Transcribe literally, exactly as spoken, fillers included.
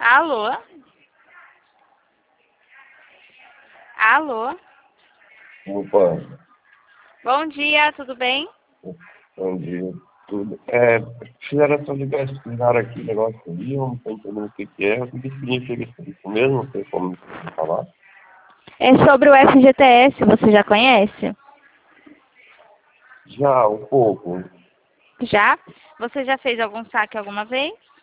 Alô? Alô? Opa, Bom dia, tudo bem? bom dia. Tudo. É, fizeram essa ligação, fizeram aqui o negócio ali, eu não estou entendendo o que, que é. O que que significa isso mesmo? Não sei como falar. É sobre o F G T S, você já conhece? Já, um pouco. Já? Você já fez algum saque alguma vez?